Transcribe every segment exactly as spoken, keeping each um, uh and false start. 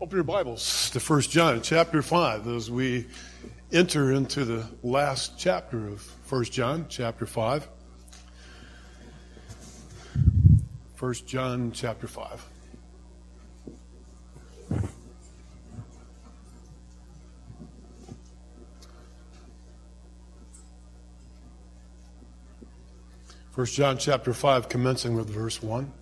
Open your Bibles to First John chapter five as we enter into the last chapter of First John chapter five. First John chapter five. First John chapter five, commencing with verse one.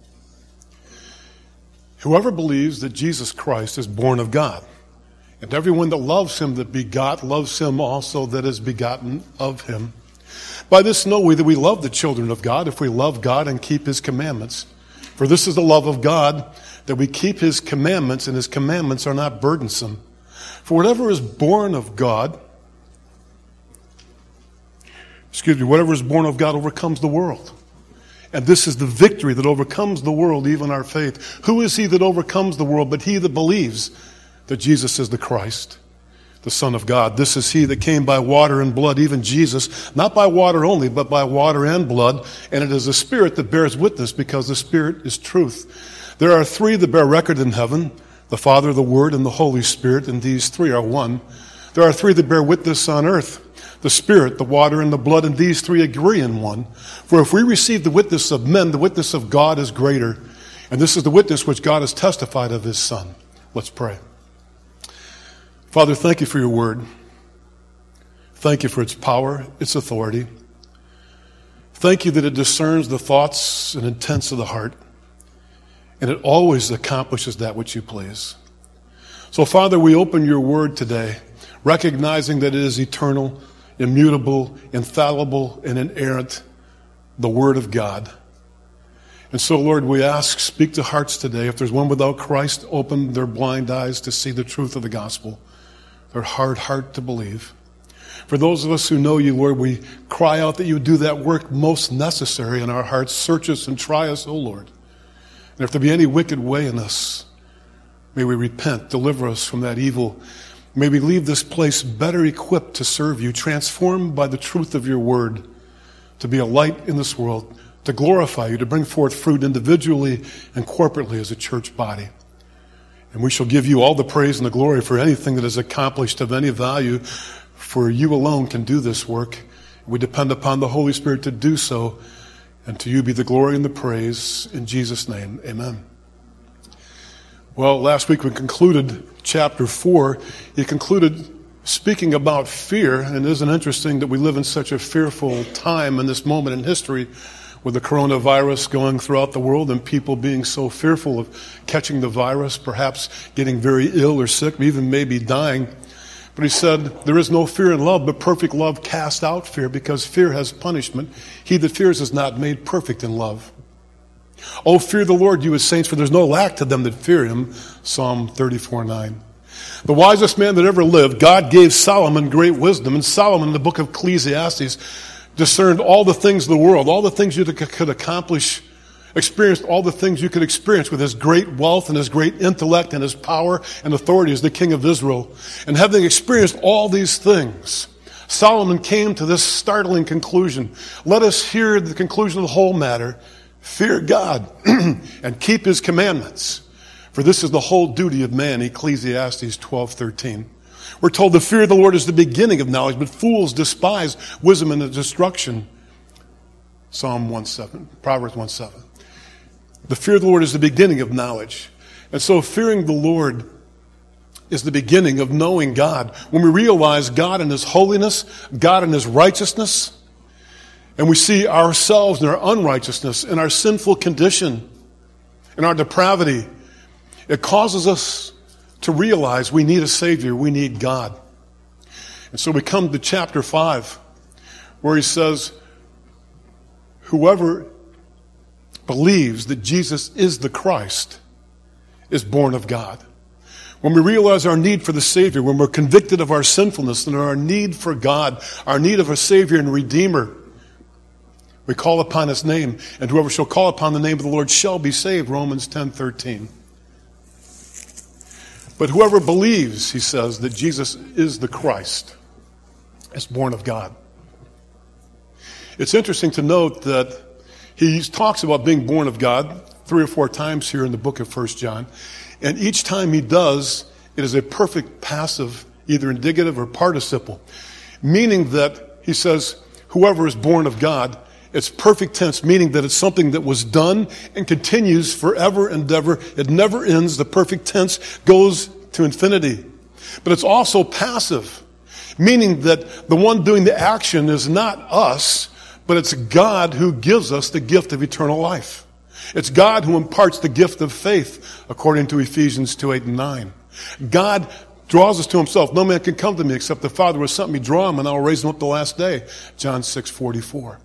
Whoever believes that Jesus Christ is born of God, and everyone that loves him that begot loves him also that is begotten of him. By this know we that we love the children of God, if we love God and keep his commandments. For this is the love of God, that we keep his commandments, and his commandments are not burdensome. For whatever is born of God, excuse me, whatever is born of God overcomes the world. And this is the victory that overcomes the world, even our faith. Who is he that overcomes the world but he that believes that Jesus is the Christ, the Son of God? This is he that came by water and blood, even Jesus, not by water only, but by water and blood. And it is the Spirit that bears witness, because the Spirit is truth. There are three that bear record in heaven, the Father, the Word, and the Holy Spirit, and these three are one. There are three that bear witness on earth, the Spirit, the water, and the blood, and these three agree in one. For if we receive the witness of men, the witness of God is greater. And this is the witness which God has testified of his Son. Let's pray. Father, thank you for your word. Thank you for its power, its authority. Thank you that it discerns the thoughts and intents of the heart. And it always accomplishes that which you please. So, Father, we open your word today, recognizing that it is eternal, immutable, infallible, and inerrant, the Word of God. And so, Lord, we ask, speak to hearts today. If there's one without Christ, open their blind eyes to see the truth of the gospel, their hard heart to believe. For those of us who know you, Lord, we cry out that you do that work most necessary in our hearts. Search us and try us, O Lord. And if there be any wicked way in us, may we repent, deliver us from that evil. May we leave this place better equipped to serve you, transformed by the truth of your word, to be a light in this world, to glorify you, to bring forth fruit individually and corporately as a church body. And we shall give you all the praise and the glory for anything that is accomplished of any value, for you alone can do this work. We depend upon the Holy Spirit to do so, and to you be the glory and the praise. In Jesus' name, amen. Well, last week we concluded chapter four. He concluded speaking about fear, and it isn't interesting that we live in such a fearful time in this moment in history with the coronavirus going throughout the world and people being so fearful of catching the virus, perhaps getting very ill or sick, even maybe dying. But he said, there is no fear in love, but perfect love casts out fear, because fear has punishment. He that fears is not made perfect in love. Oh, fear the Lord, you his saints, for there's no lack to them that fear him. Psalm thirty-four nine. The wisest man that ever lived, God gave Solomon great wisdom. And Solomon, in the book of Ecclesiastes, discerned all the things of the world, all the things you could accomplish, experienced all the things you could experience with his great wealth and his great intellect and his power and authority as the king of Israel. And having experienced all these things, Solomon came to this startling conclusion. Let us hear the conclusion of the whole matter. Fear God and keep his commandments, for this is the whole duty of man. Ecclesiastes twelve thirteen. We're told the fear of the Lord is the beginning of knowledge, but fools despise wisdom and destruction. Psalm one seven, Proverbs one seven. The fear of the Lord is the beginning of knowledge. And so fearing the Lord is the beginning of knowing God. When we realize God in his holiness, God in his righteousness, and we see ourselves in our unrighteousness, in our sinful condition, in our depravity, it causes us to realize we need a Savior, we need God. And so we come to chapter five, where he says, whoever believes that Jesus is the Christ is born of God. When we realize our need for the Savior, when we're convicted of our sinfulness and our need for God, our need of a Savior and Redeemer, we call upon his name, and whoever shall call upon the name of the Lord shall be saved, Romans ten thirteen. But whoever believes, he says, that Jesus is the Christ is born of God. It's interesting to note that he talks about being born of God three or four times here in the book of First John. And each time he does, it is a perfect passive, either indicative or participle, meaning that he says, whoever is born of God, it's perfect tense, meaning that it's something that was done and continues forever and ever. It never ends. The perfect tense goes to infinity. But it's also passive, meaning that the one doing the action is not us, but it's God who gives us the gift of eternal life. It's God who imparts the gift of faith, according to Ephesians two, eight, and nine. God draws us to himself. No man can come to me except the Father who has sent me. Draw him, and I will raise him up the last day. John six, forty-four.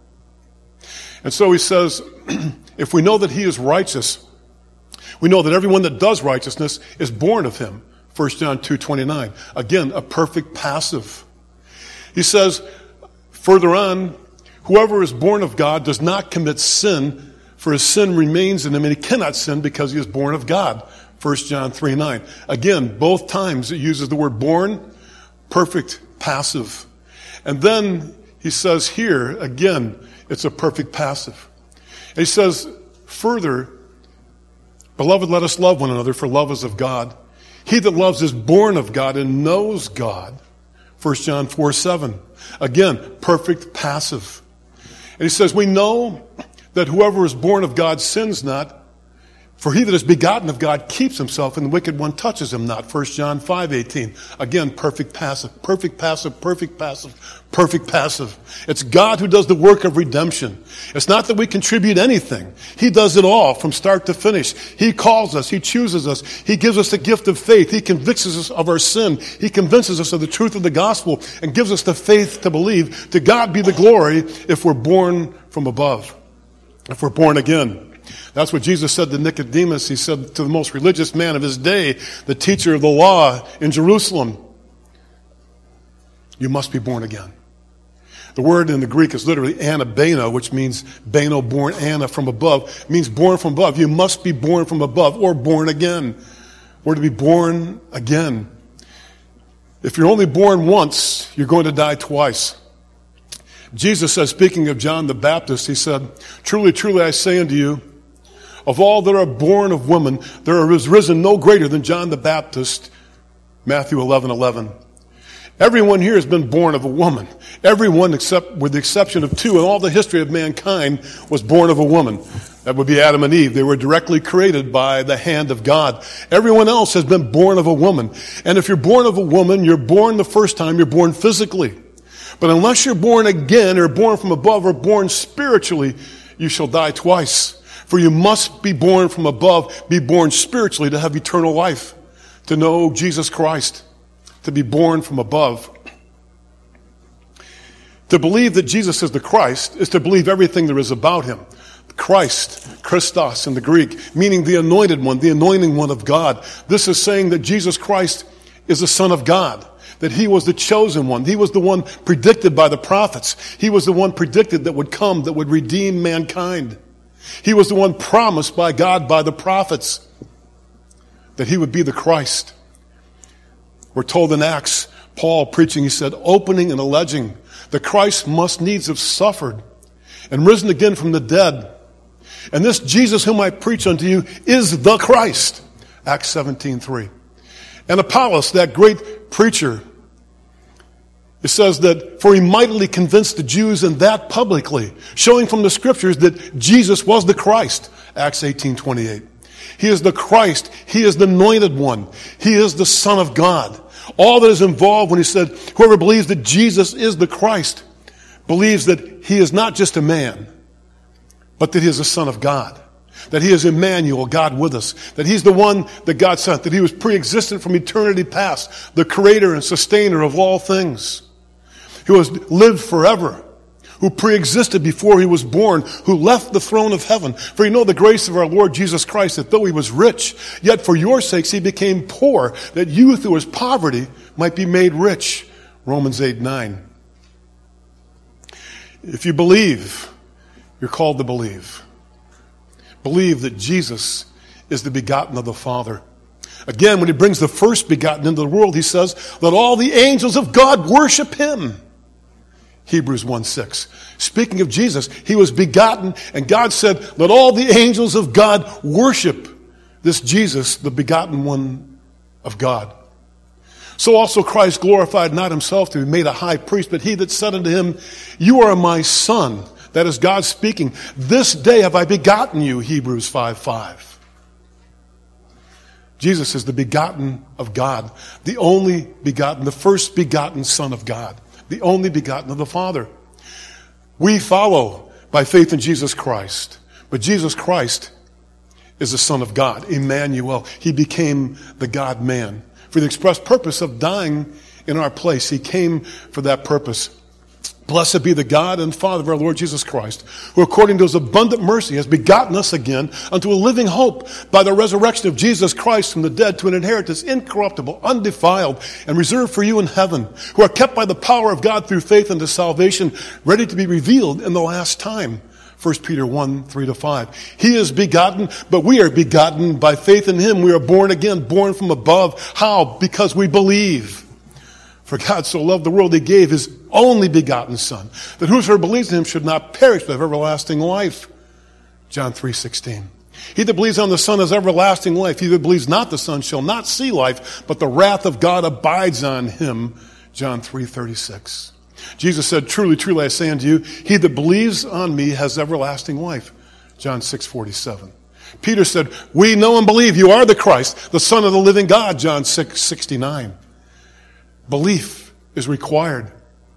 And so he says, if we know that he is righteous, we know that everyone that does righteousness is born of him. First John two, twenty-nine. Again, a perfect passive. He says, further on, whoever is born of God does not commit sin, for his sin remains in him, and he cannot sin because he is born of God. First John three, nine. Again, both times it uses the word born, perfect passive. And then he says here, again, it's a perfect passive. And he says further, beloved, let us love one another, for love is of God. He that loves is born of God and knows God. First John four, seven. Again, perfect passive. And he says, we know that whoever is born of God sins not, for he that is begotten of God keeps himself, and the wicked one touches him not. First John five, eighteen. Again, perfect passive, perfect passive, perfect passive, perfect passive. It's God who does the work of redemption. It's not that we contribute anything. He does it all from start to finish. He calls us. He chooses us. He gives us the gift of faith. He convicts us of our sin. He convinces us of the truth of the gospel and gives us the faith to believe. To God be the glory if we're born from above, if we're born again. That's what Jesus said to Nicodemus. He said to the most religious man of his day, the teacher of the law in Jerusalem, you must be born again. The word in the Greek is literally anabeno, which means beno, born, ana, from above. It means born from above. You must be born from above or born again. We're to be born again. If you're only born once, you're going to die twice. Jesus says, speaking of John the Baptist, he said, truly, truly, I say unto you, of all that are born of woman, there is risen no greater than John the Baptist. Matthew eleven, eleven. Everyone here has been born of a woman. Everyone, except with the exception of two in all the history of mankind, was born of a woman. That would be Adam and Eve. They were directly created by the hand of God. Everyone else has been born of a woman. And if you're born of a woman, you're born the first time, you're born physically. But unless you're born again, or born from above, or born spiritually, you shall die twice. For you must be born from above, be born spiritually to have eternal life, to know Jesus Christ, to be born from above. To believe that Jesus is the Christ is to believe everything there is about him. Christ, Christos in the Greek, meaning the anointed one, the anointing one of God. This is saying that Jesus Christ is the Son of God, that he was the chosen one. He was the one predicted by the prophets. He was the one predicted that would come, that would redeem mankind. He was the one promised by God, by the prophets, that he would be the Christ. We're told in Acts, Paul preaching, he said, opening and alleging that Christ must needs have suffered and risen again from the dead. And this Jesus whom I preach unto you is the Christ. Acts seventeen, three. And Apollos, that great preacher, it says that, for he mightily convinced the Jews, and that publicly, showing from the scriptures that Jesus was the Christ. Acts eighteen, twenty-eight. He is the Christ. He is the anointed one. He is the Son of God. All that is involved when he said, whoever believes that Jesus is the Christ, believes that he is not just a man, but that he is the Son of God. That he is Emmanuel, God with us. That he's the one that God sent. That he was pre-existent from eternity past, the creator and sustainer of all things. Who has lived forever, who pre-existed before he was born, who left the throne of heaven. For you know the grace of our Lord Jesus Christ, that though he was rich, yet for your sakes he became poor, that you through his poverty might be made rich. Romans eight, nine. If you believe, you're called to believe. Believe that Jesus is the begotten of the Father. Again, when he brings the first begotten into the world, he says, let all the angels of God worship him. Hebrews one six. Speaking of Jesus, he was begotten, and God said, let all the angels of God worship this Jesus, the begotten one of God. So also Christ glorified not himself to be made a high priest, but he that said unto him, you are my son. That is God speaking. This day have I begotten you, Hebrews five five. Jesus is the begotten of God, the only begotten, the first begotten Son of God, the only begotten of the Father. We follow by faith in Jesus Christ, but Jesus Christ is the Son of God, Emmanuel. He became the God-man for the express purpose of dying in our place. He came for that purpose. Blessed be the God and Father of our Lord Jesus Christ, who according to his abundant mercy has begotten us again unto a living hope by the resurrection of Jesus Christ from the dead to an inheritance incorruptible, undefiled, and reserved for you in heaven, who are kept by the power of God through faith unto salvation, ready to be revealed in the last time. First Peter one, three to five. He is begotten, but we are begotten by faith in him. We are born again, born from above. How? Because we believe. For God so loved the world, he gave his only begotten Son, that whosoever believes in him should not perish but have everlasting life. John three sixteen. He that believes on the Son has everlasting life. He that believes not the Son shall not see life, but the wrath of God abides on him. John three thirty-six. Jesus said, truly, truly, I say unto you, he that believes on me has everlasting life. John six forty-seven. Peter said, we know and believe you are the Christ, the Son of the living God. John six sixty-nine. Belief is required.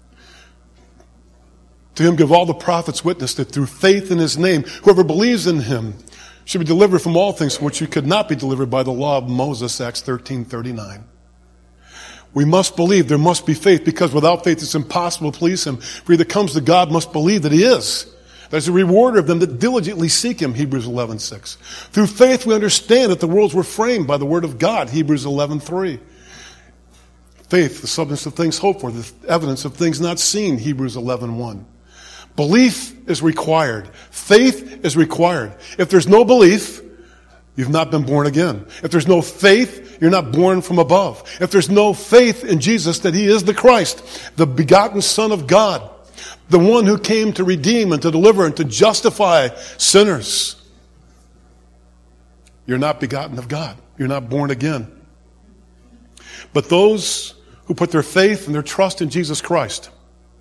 To him give all the prophets witness that through faith in his name, whoever believes in him should be delivered from all things from which you could not be delivered by the law of Moses, Acts thirteen thirty-nine. We must believe, there must be faith, because without faith it's impossible to please him. For he that comes to God must believe that he is. There's a rewarder of them that diligently seek him, Hebrews eleven six. Through faith we understand that the worlds were framed by the word of God, Hebrews eleven three. Faith, the substance of things hoped for, the evidence of things not seen, Hebrews eleven one. Belief is required. Faith is required. If there's no belief, you've not been born again. If there's no faith, you're not born from above. If there's no faith in Jesus that he is the Christ, the begotten Son of God, the one who came to redeem and to deliver and to justify sinners, you're not begotten of God. You're not born again. But those who put their faith and their trust in Jesus Christ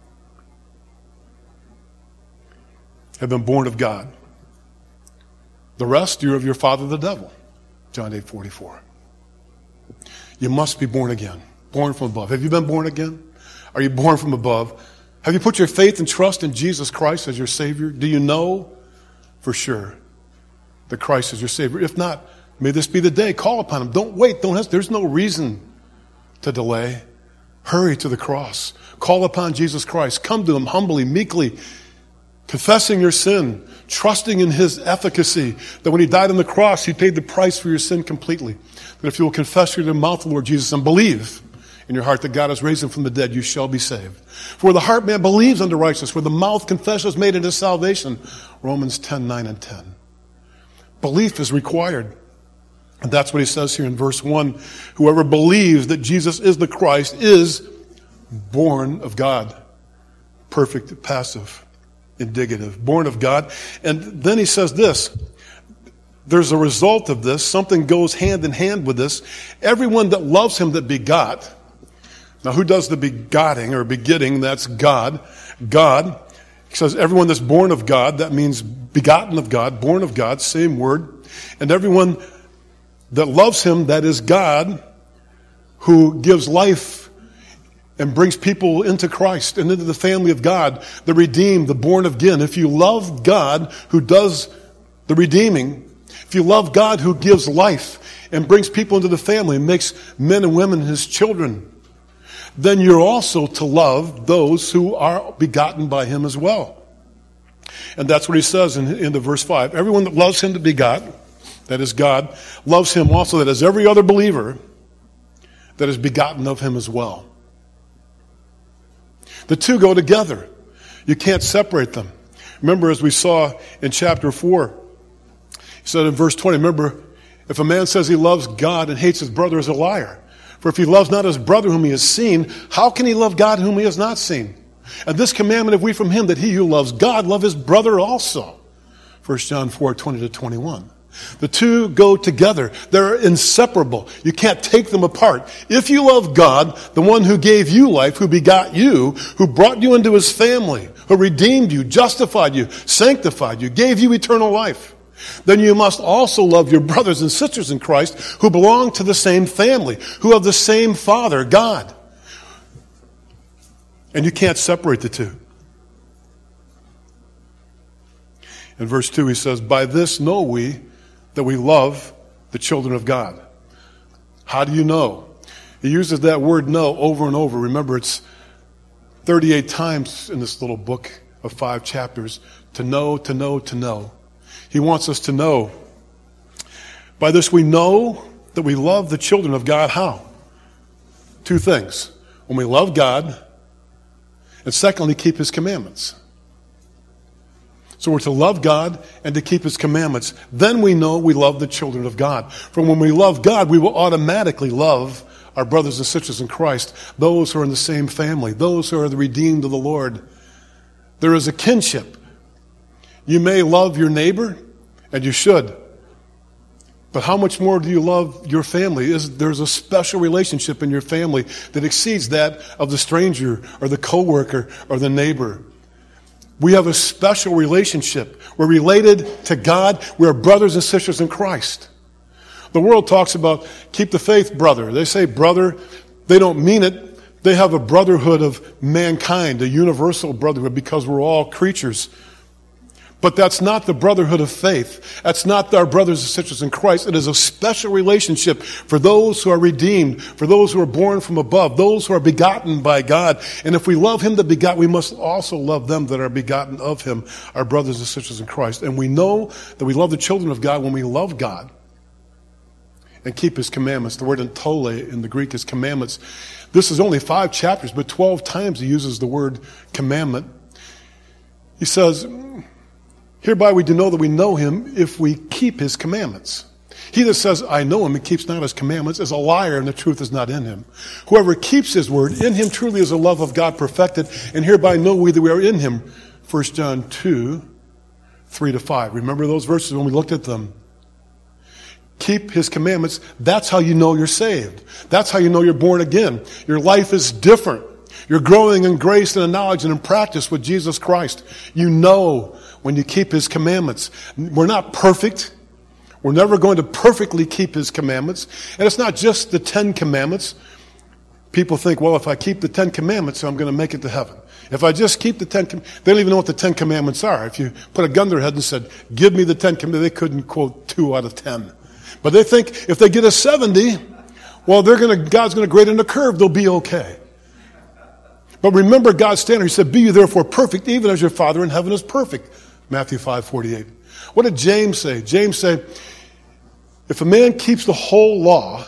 have been born of God. The rest, you're of your father the devil. John eight forty-four. You must be born again. Born from above. Have you been born again? Are you born from above? Have you put your faith and trust in Jesus Christ as your Savior? Do you know for sure that Christ is your Savior? If not, may this be the day. Call upon him. Don't wait. Don't hesitate. There's no reason to delay. Hurry to the cross. Call upon Jesus Christ. Come to him humbly, meekly, confessing your sin, trusting in his efficacy, that when he died on the cross, he paid the price for your sin completely. That if you will confess with your mouth the Lord Jesus and believe in your heart that God has raised him from the dead, you shall be saved. For the heart man believes unto righteousness, where the mouth confession is made unto salvation. Romans ten, nine and ten. Belief is required. And that's what he says here in verse one. Whoever believes that Jesus is the Christ is born of God. Perfect passive, indicative. Born of God. And then he says this. There's a result of this. Something goes hand in hand with this. Everyone that loves him that begot. Now who does the begetting or begetting? That's God. God. He says everyone that's born of God. That means begotten of God. Born of God. Same word. And everyone that loves him, that is God, who gives life and brings people into Christ and into the family of God, the redeemed, the born again. If you love God who does the redeeming, if you love God who gives life and brings people into the family and makes men and women his children, then you're also to love those who are begotten by him as well. And that's what he says in, in the verse five. Everyone that loves him that begot, that is God, loves him also, that is every other believer that is begotten of him as well. The two go together. You can't separate them. Remember, as we saw in chapter four, he said in verse twenty, remember, if a man says he loves God and hates his brother, is a liar. For if he loves not his brother whom he has seen, how can he love God whom he has not seen? And this commandment have we from him, that he who loves God love his brother also. First John four, twenty to twenty-one. The two go together. They're inseparable. You can't take them apart. If you love God, the one who gave you life, who begot you, who brought you into his family, who redeemed you, justified you, sanctified you, gave you eternal life, then you must also love your brothers and sisters in Christ who belong to the same family, who have the same Father, God. And you can't separate the two. In verse two he says, by this know we that we love the children of God. How do you know? He uses that word know over and over. Remember, it's thirty-eight times in this little book of five chapters. To know, to know, to know. He wants us to know. By this we know that we love the children of God. How? Two things. When we love God, and secondly, keep his commandments. So we're to love God and to keep his commandments. Then we know we love the children of God. For when we love God, we will automatically love our brothers and sisters in Christ, those who are in the same family, those who are the redeemed of the Lord. There is a kinship. You may love your neighbor, and you should. But how much more do you love your family? Is there's a special relationship in your family that exceeds that of the stranger or the coworker or the neighbor. We have a special relationship. We're related to God. We are brothers and sisters in Christ. The world talks about keep the faith, brother. They say brother. They don't mean it. They have a brotherhood of mankind, a universal brotherhood, because we're all creatures. But that's not the brotherhood of faith. That's not our brothers and sisters in Christ. It is a special relationship for those who are redeemed, for those who are born from above, those who are begotten by God. And if we love him that begot, we must also love them that are begotten of him, our brothers and sisters in Christ. And we know that we love the children of God when we love God and keep his commandments. The word entole in the Greek is commandments. This is only five chapters, but twelve times he uses the word commandment. He says, hereby we do know that we know him if we keep his commandments. He that says, I know him and keeps not his commandments is a liar, and the truth is not in him. Whoever keeps his word, in him truly is the love of God perfected, and hereby know we that we are in him. First John two, three to five. Remember those verses when we looked at them? Keep his commandments. That's how you know you're saved. That's how you know you're born again. Your life is different. You're growing in grace and in knowledge and in practice with Jesus Christ. You know when you keep his commandments. We're not perfect. We're never going to perfectly keep his commandments. And it's not just the Ten Commandments. People think, well, if I keep the Ten Commandments, I'm going to make it to heaven. If I just keep the Ten Commandments, they don't even know what the Ten Commandments are. If you put a gun to their head and said, give me the Ten Commandments, they couldn't quote two out of ten. But they think if they get a seventy, well, they're going to, God's going to grade in a curve, they'll be okay. But remember God's standard. He said, be you therefore perfect, even as your Father in heaven is perfect. Matthew five forty-eight. What did James say? James said, if a man keeps the whole law,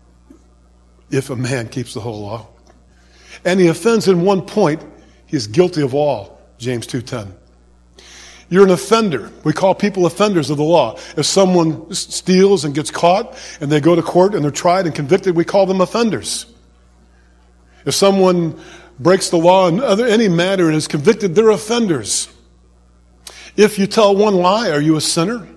if a man keeps the whole law, and he offends in one point, he is guilty of all. James two ten. You're an offender. We call people offenders of the law. If someone steals and gets caught, and they go to court and they're tried and convicted, we call them offenders. If someone breaks the law in other, any matter and is convicted, they're offenders. If you tell one lie, are you a sinner?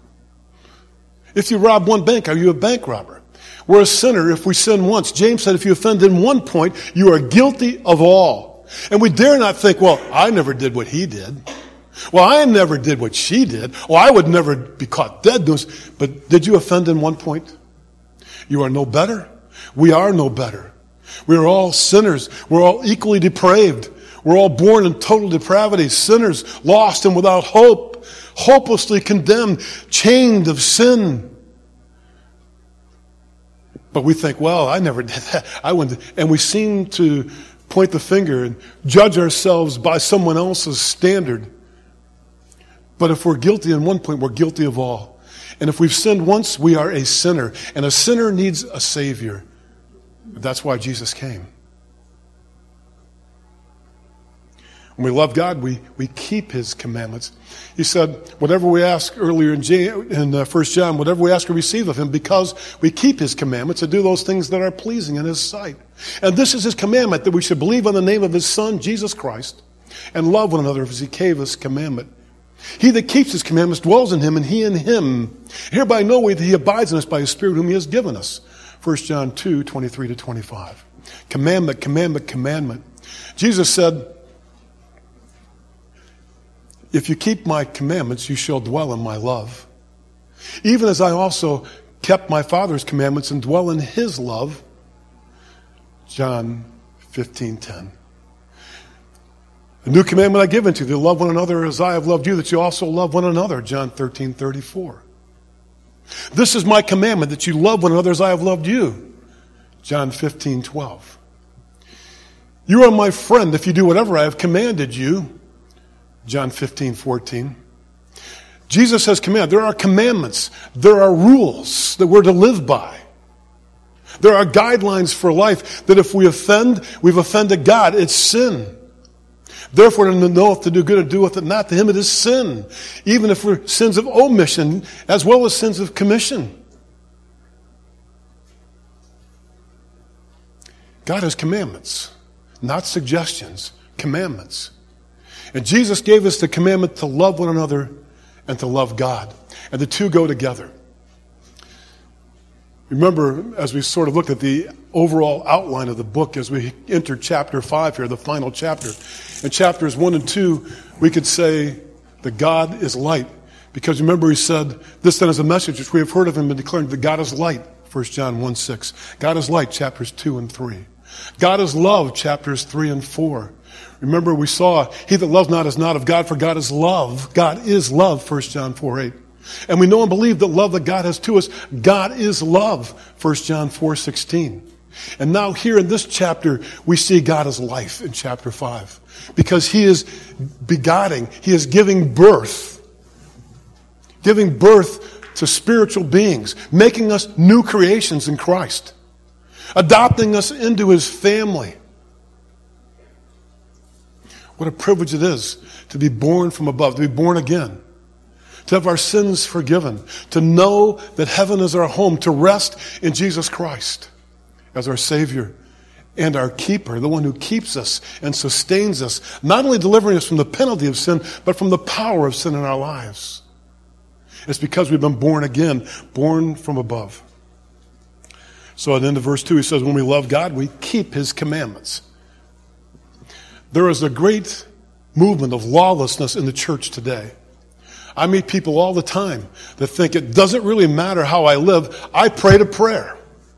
If you rob one bank, are you a bank robber? We're a sinner if we sin once. James said if you offend in one point, you are guilty of all. And we dare not think, well, I never did what he did. Well, I never did what she did. Well, I would never be caught dead. But did you offend in one point? You are no better. We are no better. We are all sinners. We're all equally depraved. We're all born in total depravity, sinners, lost and without hope, hopelessly condemned, chained of sin. But we think, well, I never did that. I wouldn't. And we seem to point the finger and judge ourselves by someone else's standard. But if we're guilty in one point, we're guilty of all. And if we've sinned once, we are a sinner. And a sinner needs a Savior. That's why Jesus came. When we love God, we, we keep his commandments. He said, whatever we ask earlier in, Jan, in uh, First John, whatever we ask or receive of him, because we keep his commandments and do those things that are pleasing in his sight. And this is his commandment, that we should believe on the name of his Son, Jesus Christ, and love one another as he gave us commandment. He that keeps his commandments dwells in him, and he in him. Hereby know we that he abides in us by his Spirit whom he has given us. First John two, twenty-three to twenty-five. Commandment, commandment, commandment. Jesus said, if you keep my commandments, you shall dwell in my love. Even as I also kept my Father's commandments and dwell in his love. John fifteen ten. A new commandment I give unto you, to love one another as I have loved you, that you also love one another. John thirteen thirty-four. This is my commandment, that you love one another as I have loved you. John fifteen twelve. You are my friend if you do whatever I have commanded you. John fifteen fourteen. Jesus has commanded. There are commandments. There are rules that we're to live by. There are guidelines for life that if we offend, we've offended God. It's sin. Therefore, to know if to do good or do with it not, to him it is sin. Even if we're sins of omission as well as sins of commission. God has commandments, not suggestions, commandments. And Jesus gave us the commandment to love one another and to love God. And the two go together. Remember, as we sort of looked at the overall outline of the book as we enter chapter five here, the final chapter. In chapters one and two, we could say that God is light. Because remember he said, this then is a message which we have heard of him and declared that God is light. First John one six. God is light, chapters two and three. God is love, chapters three and four. Remember we saw, he that loves not is not of God, for God is love. God is love, First John four eight. And we know and believe that love that God has to us, God is love, First John four sixteen. And now here in this chapter, we see God as life in chapter five. Because he is begotten, he is giving birth. Giving birth to spiritual beings, making us new creations in Christ. Adopting us into his family. What a privilege it is to be born from above, to be born again. To have our sins forgiven, to know that heaven is our home, to rest in Jesus Christ as our Savior and our keeper, the one who keeps us and sustains us, not only delivering us from the penalty of sin, but from the power of sin in our lives. It's because we've been born again, born from above. So at the end of verse two, he says, when we love God, we keep his commandments. There is a great movement of lawlessness in the church today. I meet people all the time that think it doesn't really matter how I live. I prayed a prayer.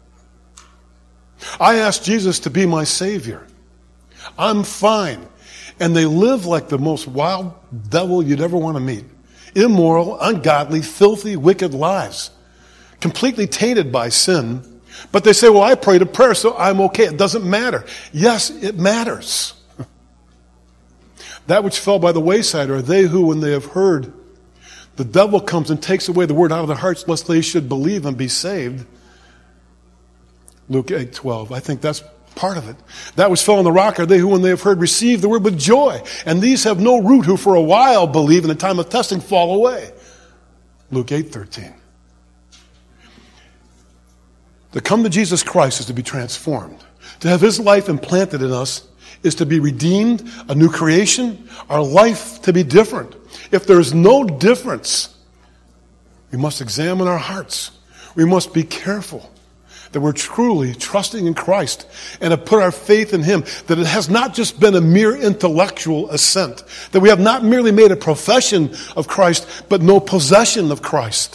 I asked Jesus to be my Savior. I'm fine. And they live like the most wild devil you'd ever want to meet. Immoral, ungodly, filthy, wicked lives. Completely tainted by sin. But they say, well, I prayed a prayer, so I'm okay. It doesn't matter. Yes, it matters. That which fell by the wayside are they who, when they have heard, the devil comes and takes away the word out of their hearts, lest they should believe and be saved. Luke eight twelve. I think that's part of it. That which fell on the rock are they who, when they have heard, receive the word with joy. And these have no root, who for a while believe, and in time of testing fall away. Luke eight thirteen. To come to Jesus Christ is to be transformed. To have his life implanted in us is to be redeemed, a new creation, our life to be different. If there is no difference, we must examine our hearts. We must be careful that we're truly trusting in Christ and have put our faith in him, that it has not just been a mere intellectual assent, that we have not merely made a profession of Christ, but no possession of Christ.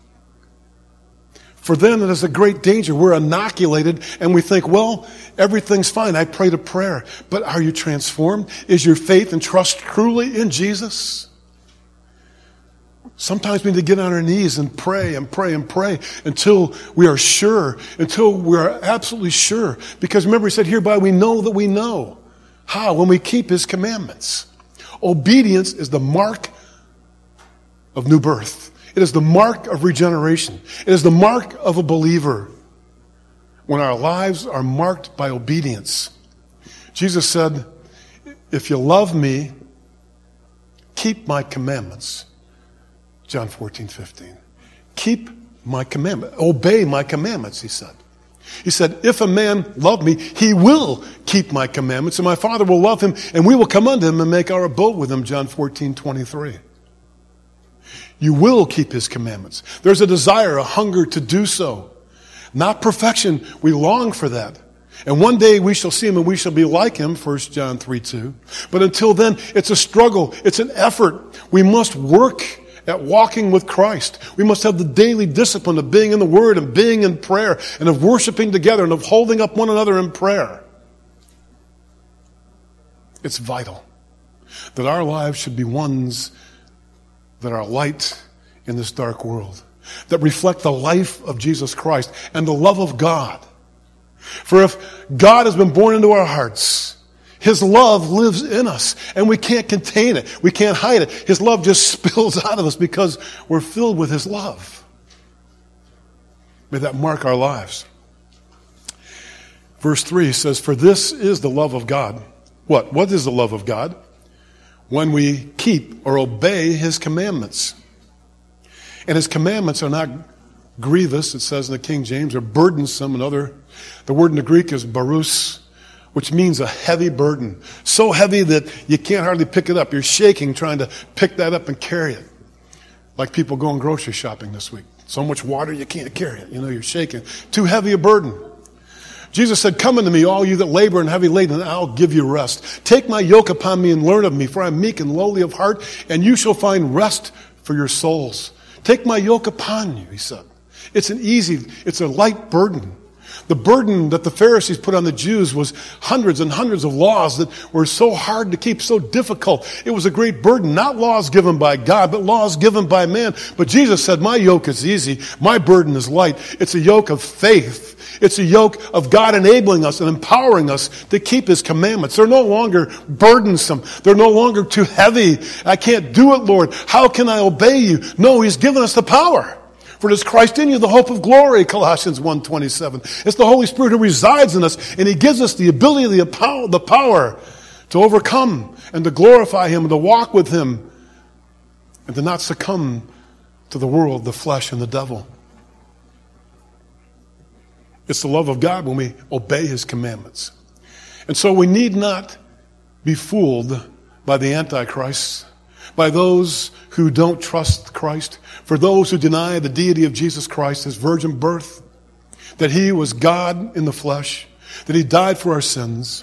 For then it is a great danger. We're inoculated and we think, well, everything's fine. I prayed a prayer. But are you transformed? Is your faith and trust truly in Jesus? Sometimes we need to get on our knees and pray and pray and pray until we are sure, until we are absolutely sure. Because remember, he said, hereby we know that we know. How? When we keep his commandments. Obedience is the mark of new birth. It is the mark of regeneration. It is the mark of a believer. When our lives are marked by obedience. Jesus said if you love me, keep my commandments. John fourteen fifteen. Keep my commandment. Obey my commandments, he said. He said, if a man love me, he will keep my commandments, and my Father will love him, and we will come unto him and make our abode with him. John fourteen twenty-three. You will keep his commandments. There's a desire, a hunger to do so. Not perfection. We long for that. And one day we shall see him and we shall be like him, First John three two. But until then, it's a struggle. It's an effort. We must work at walking with Christ. We must have the daily discipline of being in the Word and being in prayer and of worshiping together and of holding up one another in prayer. It's vital that our lives should be ones that are light in this dark world, that reflect the life of Jesus Christ and the love of God. For if God has been born into our hearts, his love lives in us, and we can't contain it. We can't hide it. His love just spills out of us because we're filled with his love. May that mark our lives. Verse three says, for this is the love of God. What? What is the love of God? When we keep or obey his commandments. And his commandments are not grievous, it says in the King James, or burdensome. Another, the word in the Greek is barus, which means a heavy burden. So heavy that you can't hardly pick it up. You're shaking trying to pick that up and carry it. Like people going grocery shopping this week. So much water you can't carry it. You know, you're shaking. Too heavy a burden. Jesus said, come unto me, all you that labor and heavy laden, and I'll give you rest. Take my yoke upon me and learn of me, for I am meek and lowly of heart, and you shall find rest for your souls. Take my yoke upon you, he said. It's an easy, it's a light burden. The burden that the Pharisees put on the Jews was hundreds and hundreds of laws that were so hard to keep, so difficult. It was a great burden, not laws given by God, but laws given by man. But Jesus said, my yoke is easy, my burden is light. It's a yoke of faith. It's a yoke of God enabling us and empowering us to keep his commandments. They're no longer burdensome. They're no longer too heavy. I can't do it, Lord. How can I obey you? No, he's given us the power. For it is Christ in you, the hope of glory, Colossians one twenty-seven. It's the Holy Spirit who resides in us, and he gives us the ability, the power, the power to overcome and to glorify him and to walk with him and to not succumb to the world, the flesh, and the devil. It's the love of God when we obey his commandments. And so we need not be fooled by the Antichrist, by those who don't trust Christ, for those who deny the deity of Jesus Christ, his virgin birth, that he was God in the flesh, that he died for our sins.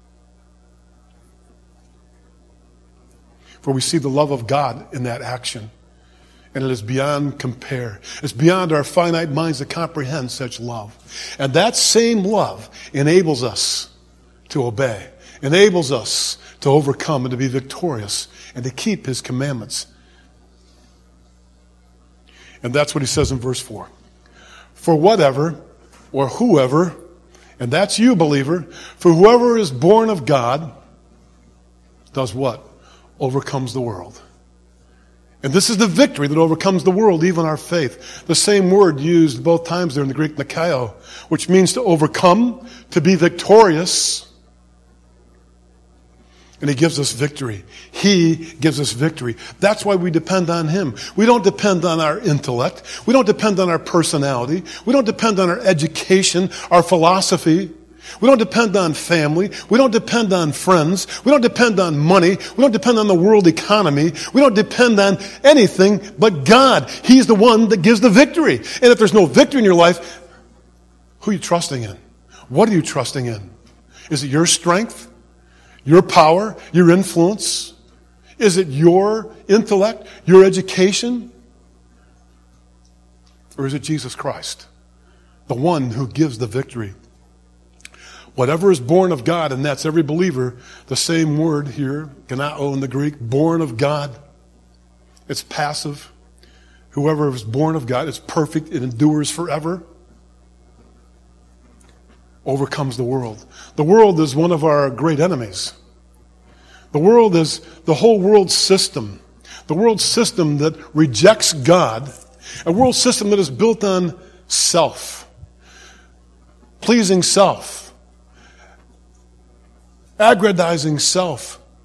For we see the love of God in that action. And it is beyond compare. It's beyond our finite minds to comprehend such love. And that same love enables us to obey, enables us to overcome and to be victorious and to keep his commandments. And that's what he says in verse four. For whatever or whoever, and that's you, believer, for whoever is born of God does what? Overcomes the world. And this is the victory that overcomes the world, even our faith. The same word used both times there in the Greek, nikao, which means to overcome, to be victorious. And he gives us victory. He gives us victory. That's why we depend on him. We don't depend on our intellect. We don't depend on our personality. We don't depend on our education, our philosophy. We don't depend on family. We don't depend on friends. We don't depend on money. We don't depend on the world economy. We don't depend on anything but God. He's the one that gives the victory. And if there's no victory in your life, who are you trusting in? What are you trusting in? Is it your strength? Your power? Your influence? Is it your intellect? Your education? Or is it Jesus Christ? The one who gives the victory. Whatever is born of God, and that's every believer, the same word here, ganao in the Greek, born of God. It's passive. Whoever is born of God is perfect. It endures forever. Overcomes the world. The world is one of our great enemies. The world is the whole world system. The world system that rejects God. A world system that is built on self. Pleasing self. Aggrandizing self.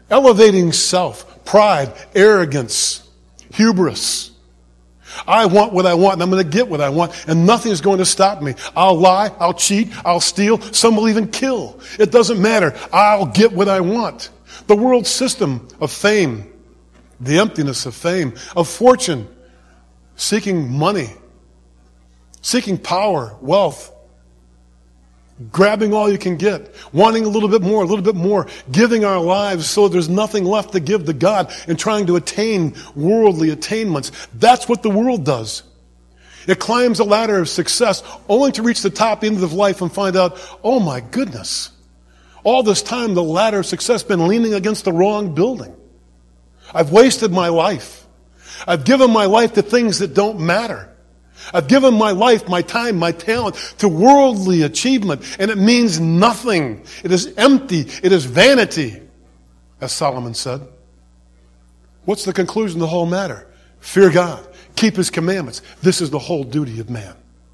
Elevating self, pride, arrogance, hubris. I want what I want, and I'm going to get what I want, and nothing is going to stop me. I'll lie, I'll cheat, I'll steal, some will even kill. It doesn't matter. I'll get what I want. The world system of fame, the emptiness of fame, of fortune, seeking money, seeking power, wealth, grabbing all you can get, wanting a little bit more, a little bit more, giving our lives so there's nothing left to give to God, and trying to attain worldly attainments. That's what the world does. It climbs a ladder of success only to reach the top end of life and find out, oh my goodness, all this time the ladder of success has been leaning against the wrong building. I've wasted my life. I've given my life to things that don't matter. I've given my life, my time, my talent to worldly achievement, and it means nothing. It is empty. It is vanity, as Solomon said. What's the conclusion of the whole matter? Fear God. Keep His commandments. This is the whole duty of man.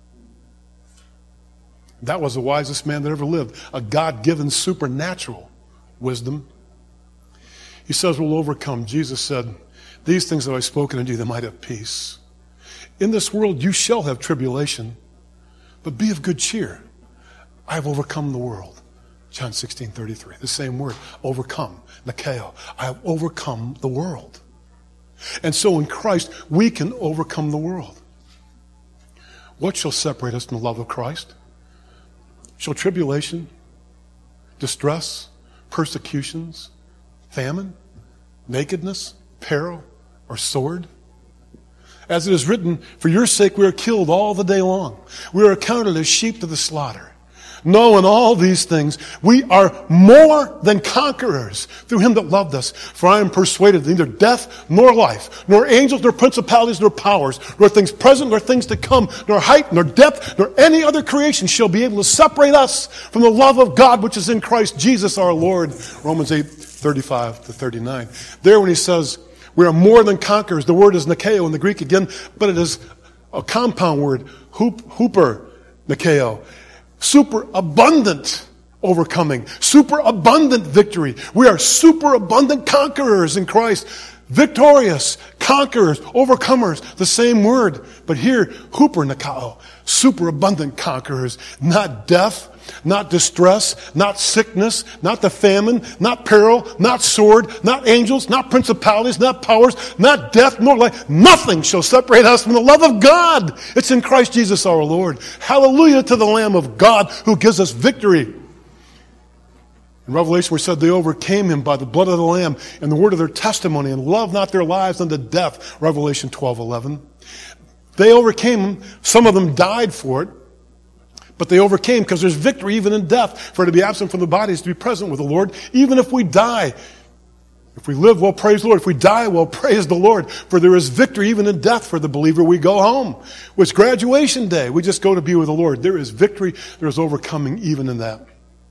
That was the wisest man that ever lived, a God-given supernatural wisdom. He says we'll overcome. Jesus said, these things have I spoken unto you that might have peace. In this world you shall have tribulation, but be of good cheer. I have overcome the world. John sixteen thirty-three, the same word, overcome, nikeo. I have overcome the world. And so in Christ we can overcome the world. What shall separate us from the love of Christ? Shall tribulation, distress, persecutions, famine, nakedness, peril, or sword? As it is written, for your sake we are killed all the day long. We are accounted as sheep to the slaughter. No, in all these things, we are more than conquerors through Him that loved us. For I am persuaded that neither death nor life, nor angels, nor principalities, nor powers, nor things present, nor things to come, nor height, nor depth, nor any other creation shall be able to separate us from the love of God which is in Christ Jesus our Lord. Romans eight, thirty-five to thirty-nine. There when he says, we are more than conquerors. The word is nikeo in the Greek again, but it is a compound word, hoop, hooper, nikeo. Super abundant overcoming, super abundant victory. We are super abundant conquerors in Christ. Victorious, conquerors, overcomers, the same word. But here, hooper nikao, super abundant conquerors, not death, not distress, not sickness, not the famine, not peril, not sword, not angels, not principalities, not powers, not death, nor life. Nothing shall separate us from the love of God. It's in Christ Jesus our Lord. Hallelujah to the Lamb of God who gives us victory. In Revelation we said they overcame Him by the blood of the Lamb and the word of their testimony, and loved not their lives unto death. Revelation twelve eleven. They overcame Him. Some of them died for it. But they overcame because there's victory even in death. For to be absent from the body is to be present with the Lord. Even if we die, if we live, well, praise the Lord. If we die, well, praise the Lord. For there is victory even in death for the believer. We go home. It's graduation day. We just go to be with the Lord. There is victory. There is overcoming even in that.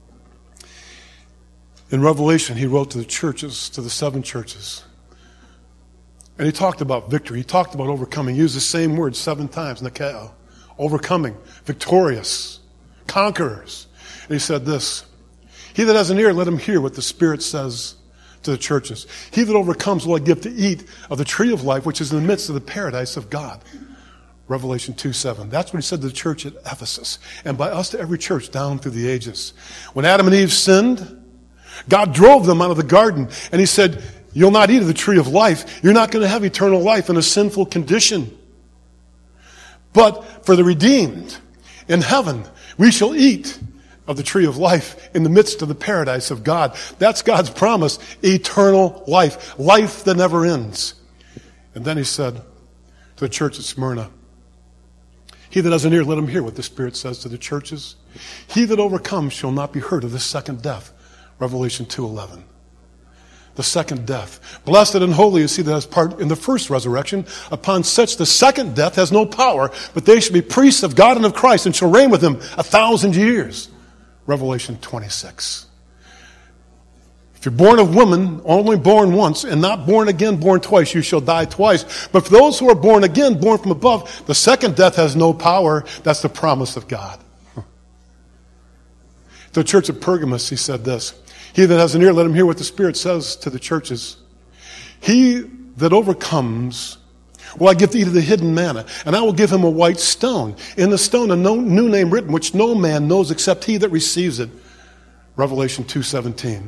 In Revelation, he wrote to the churches, to the seven churches. And he talked about victory. He talked about overcoming. He used the same word seven times, nikeo. Overcoming, victorious, conquerors. And he said this, he that has an ear, let him hear what the Spirit says to the churches. He that overcomes will I give to eat of the tree of life, which is in the midst of the paradise of God. Revelation two seven. That's what he said to the church at Ephesus. And by us to every church down through the ages. When Adam and Eve sinned, God drove them out of the garden. And he said, you'll not eat of the tree of life. You're not going to have eternal life in a sinful condition. But for the redeemed in heaven, we shall eat of the tree of life in the midst of the paradise of God. That's God's promise, eternal life, life that never ends. And then he said to the church at Smyrna, he that has an ear, let him hear what the Spirit says to the churches. He that overcomes shall not be hurt of the second death. Revelation two eleven. The second death. Blessed and holy is he that has part in the first resurrection. Upon such the second death has no power, but they shall be priests of God and of Christ and shall reign with him a thousand years. Revelation twenty-six. If you're born of woman, only born once, and not born again, born twice, you shall die twice. But for those who are born again, born from above, the second death has no power. That's the promise of God. To the church of Pergamos, he said this: he that has an ear, let him hear what the Spirit says to the churches. He that overcomes will I give to eat of the hidden manna, and I will give him a white stone. In the stone a no, new name written, which no man knows except he that receives it. Revelation two seventeen.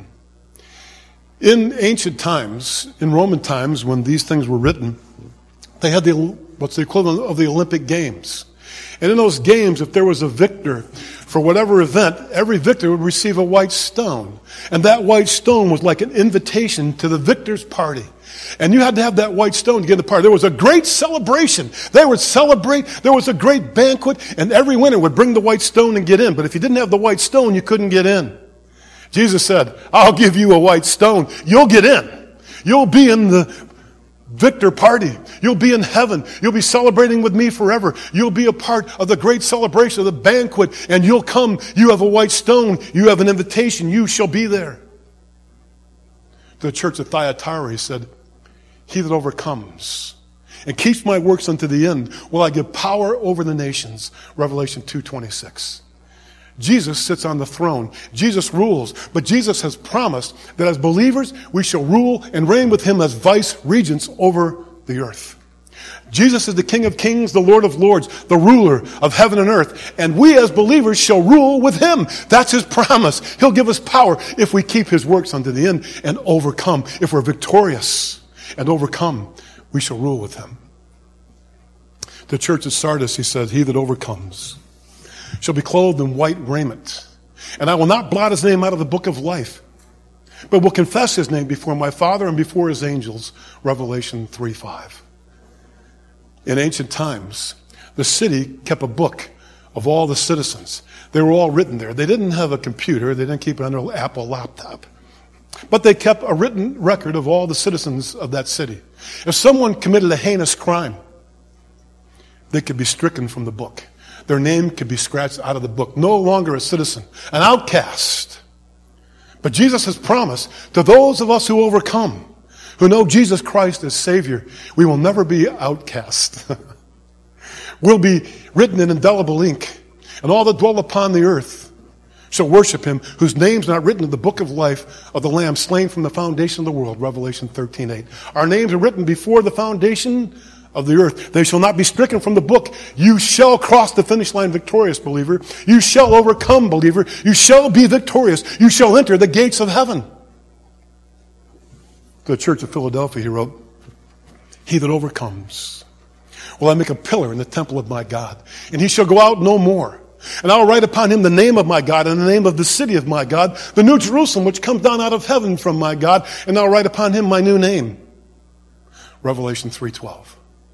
In ancient times, in Roman times, when these things were written, they had the what's the equivalent of the Olympic Games. And in those games, if there was a victor for whatever event, every victor would receive a white stone. And that white stone was like an invitation to the victor's party. And you had to have that white stone to get in the party. There was a great celebration. They would celebrate. There was a great banquet. And every winner would bring the white stone and get in. But if you didn't have the white stone, you couldn't get in. Jesus said, I'll give you a white stone. You'll get in. You'll be in the victor party. You'll be in heaven. You'll be celebrating with me forever. You'll be a part of the great celebration of the banquet, and you'll come. You have a white stone. You have an invitation. You shall be there. To the church of Thyatira, he said, he that overcomes and keeps my works unto the end will I give power over the nations. Revelation two twenty-six. Jesus sits on the throne. Jesus rules. But Jesus has promised that as believers, we shall rule and reign with him as vice regents over the earth. Jesus is the King of kings, the Lord of lords, the ruler of heaven and earth. And we as believers shall rule with him. That's his promise. He'll give us power if we keep his works unto the end and overcome. If we're victorious and overcome, we shall rule with him. The church at Sardis, he said, he that overcomes shall be clothed in white raiment. And I will not blot his name out of the book of life, but will confess his name before my Father and before his angels. Revelation three five. In ancient times, the city kept a book of all the citizens. They were all written there. They didn't have a computer. They didn't keep it on their Apple laptop. But they kept a written record of all the citizens of that city. If someone committed a heinous crime, they could be stricken from the book. Their name could be scratched out of the book. No longer a citizen, an outcast. But Jesus has promised to those of us who overcome, who know Jesus Christ as Savior, we will never be outcast. We'll be written in indelible ink, and all that dwell upon the earth shall worship him, whose name's not written in the book of life of the Lamb slain from the foundation of the world. Revelation thirteen eight. Our names are written before the foundation of the earth. They shall not be stricken from the book. You shall cross the finish line victorious, believer. You shall overcome, believer. You shall be victorious. You shall enter the gates of heaven. To the church of Philadelphia, he wrote, he that overcomes will I make a pillar in the temple of my God, and he shall go out no more. And I will write upon him the name of my God and the name of the city of my God, the new Jerusalem, which comes down out of heaven from my God, and I will write upon him my new name. Revelation three twelve.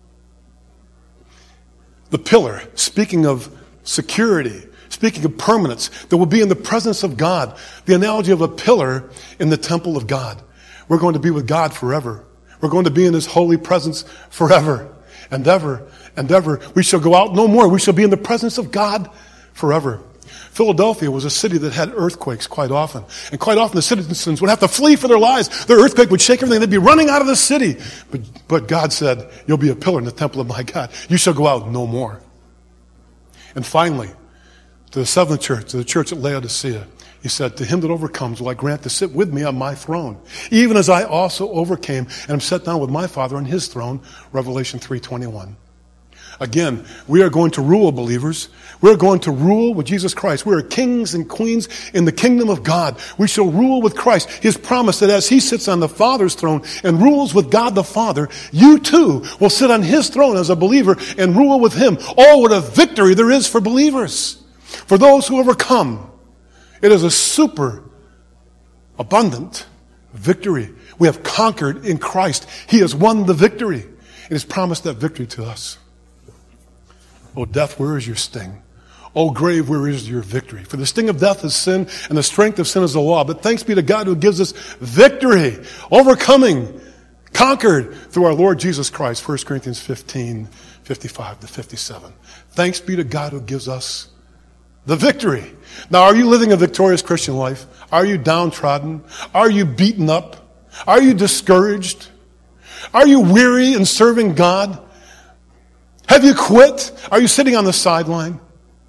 The pillar, speaking of security, speaking of permanence, that will be in the presence of God. The analogy of a pillar in the temple of God. We're going to be with God forever. We're going to be in his holy presence forever and ever and ever. We shall go out no more. We shall be in the presence of God forever. Philadelphia was a city that had earthquakes quite often. And quite often the citizens would have to flee for their lives. The earthquake would shake everything. They'd be running out of the city. But, but God said, you'll be a pillar in the temple of my God. You shall go out no more. And finally, to the seventh church, to the church at Laodicea, he said, to him that overcomes will I grant to sit with me on my throne, even as I also overcame and am set down with my Father on his throne. Revelation three twenty-one. Again, we are going to rule, believers. We're going to rule with Jesus Christ. We are kings and queens in the kingdom of God. We shall rule with Christ. He has promised that as he sits on the Father's throne and rules with God the Father, you too will sit on his throne as a believer and rule with him. Oh, what a victory there is for believers. For those who overcome, it is a super abundant victory. We have conquered in Christ. He has won the victory and has promised that victory to us. O death, where is your sting? O grave, where is your victory? For the sting of death is sin, and the strength of sin is the law. But thanks be to God who gives us victory, overcoming, conquered through our Lord Jesus Christ. First Corinthians fifteen, fifty-five to fifty-seven. Thanks be to God who gives us the victory. Now, are you living a victorious Christian life? Are you downtrodden? Are you beaten up? Are you discouraged? Are you weary in serving God? Have you quit? Are you sitting on the sideline?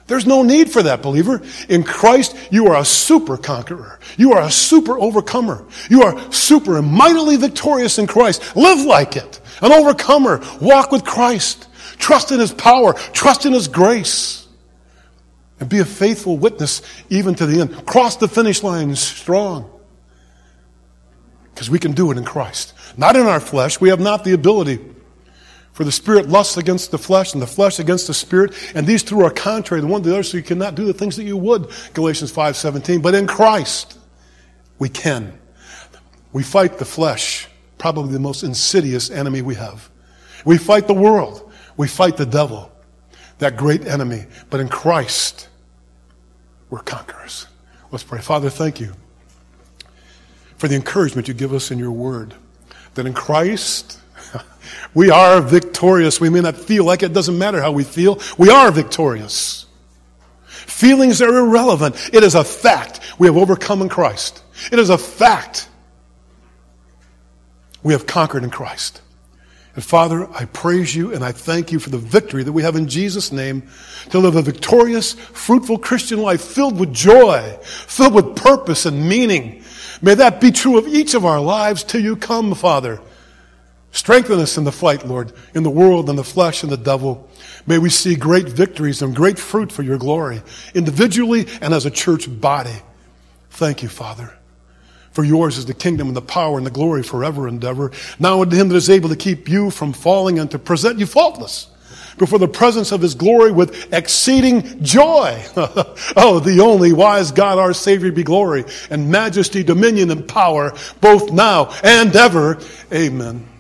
There's no need for that, believer. In Christ, you are a super conqueror. You are a super overcomer. You are super and mightily victorious in Christ. Live like it. An overcomer. Walk with Christ. Trust in His power. Trust in His grace. And be a faithful witness even to the end. Cross the finish line strong. Because we can do it in Christ. Not in our flesh. We have not the ability. For the spirit lusts against the flesh, and the flesh against the spirit, and these two are contrary the one to the other, so you cannot do the things that you would, Galatians five seventeen. But in Christ, we can. We fight the flesh, probably the most insidious enemy we have. We fight the world. We fight the devil, that great enemy. But in Christ, we're conquerors. Let's pray. Father, thank you for the encouragement you give us in your word, that in Christ, we are victorious. We may not feel like it. Doesn't matter how we feel. We are victorious. Feelings are irrelevant. It is a fact. We have overcome in Christ. It is a fact. We have conquered in Christ. And Father, I praise you and I thank you for the victory that we have in Jesus' name to live a victorious, fruitful Christian life filled with joy, filled with purpose and meaning. May that be true of each of our lives till you come, Father. Strengthen us in the fight, Lord, in the world and the flesh and the devil. May we see great victories and great fruit for your glory, individually and as a church body. Thank you, Father. For yours is the kingdom and the power and the glory forever and ever. Now unto him that is able to keep you from falling and to present you faultless before the presence of his glory with exceeding joy. Oh, the only wise God, our Savior, be glory and majesty, dominion, and power, both now and ever. Amen.